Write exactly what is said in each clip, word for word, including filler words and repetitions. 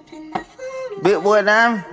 Big boy diamond.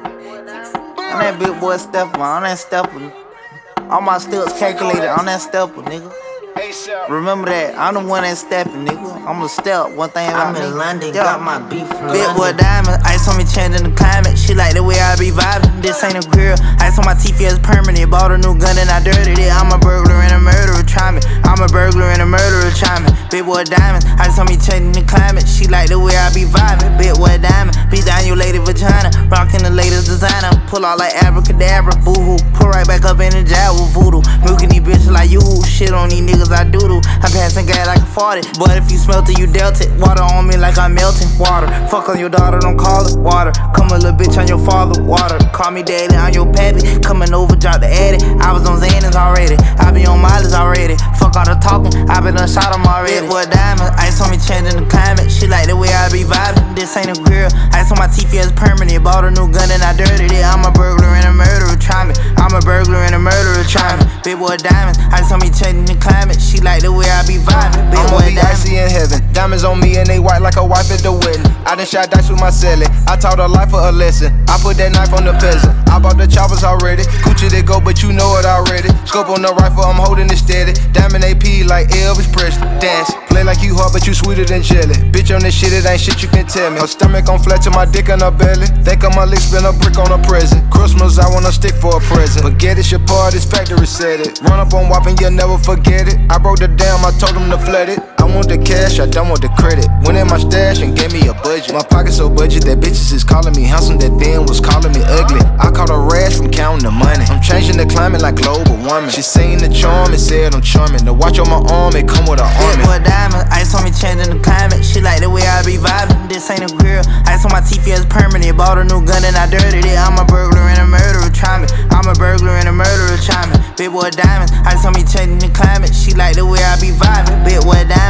On that big boy stepper, on that stepper. All my steps calculated on that stepper, nigga. Remember that, I'm the one that stepping, nigga. I'm a step, one thing about I'm in me. London, Yeah. got my beef from Big London. boy diamond, ice on me changing the climate. She like the way I be vibing. This ain't a grill, ice on my teeth, yeah, it's permanent. Bought a new gun and I dirtied it. I'm a burglar and a murderer, try me. I'm a burglar and a murderer, try me. Big boy diamond, ice on me changing the climate. She like the way I be vibing. Big boy diamond, be down your lady vagina. Rockin' the latest designer, pull out like abracadabra, boo hoo. Pull right back up in the jar with voodoo. Milking these bitches like you, shit on these niggas I doodle. I'm passing gas like a farted, but if you smelt it, you dealt it. Water on me like I'm melting water. Fuck on your daughter, don't call it water. Come a little bitch on your father, water. Call me daddy, I'm your pappy. Coming over, drop the addy. I was on Xanax already, I be on mileage already. Fuck all the talking, I been done shot him already. Big boy diamond, ice on me changing the climate. She like the way I be vibing. This ain't a grill, ice on my teeth, yeah, it's permanent. Bought a new gun and I dirtied it. I'm a burglar and a murderer, try me. I'm a burglar and a murderer, try me. Big boy diamond, ice on me changing the climate. She like the way I be vibing. Big I'ma boy be diamond. icy in heaven. Diamonds on me and they white like a wife at the wedding. I done shot dice with my celly. I taught her life for a lesson. I put that knife on the peasant. I bought the choppers already. Gucci they go, but you know it already. Scope on the rifle, I'm holding it steady. Diamond A P like Elvis Presley. Dance, play like you hard, but you sweeter than jelly. Bitch on this shit, it ain't shit you can tell me. Her stomach on flat to my dick in her belly. Think I'ma lick, spin a brick on a present. Christmas, I want a stick for a present. Forget it, your part, this factory said it. Run up on whopping, you'll never forget it. I broke the dam, I told him to flood it. I want the cash, I don't want the credit. Went in my stash and gave me a budget. My pocket so budget that bitches is calling me handsome, that then was calling me ugly. I caught a rash from counting the money. I'm changing the climate like global warming. She seen the charm and said I'm charming. The watch on my arm, it come with a Big army. boy diamond, ice on me changing the climate. She like the way I be vibing. This ain't a grill, ice on my teeth, yeah, it's permanent. Bought a new gun and I dirtied it. I'm a burglar and a murderer, try me. I'm a burglar and a murderer, try me. Big boy diamond, ice on me changing the climate. She like the way I be vibing. Big boy diamond.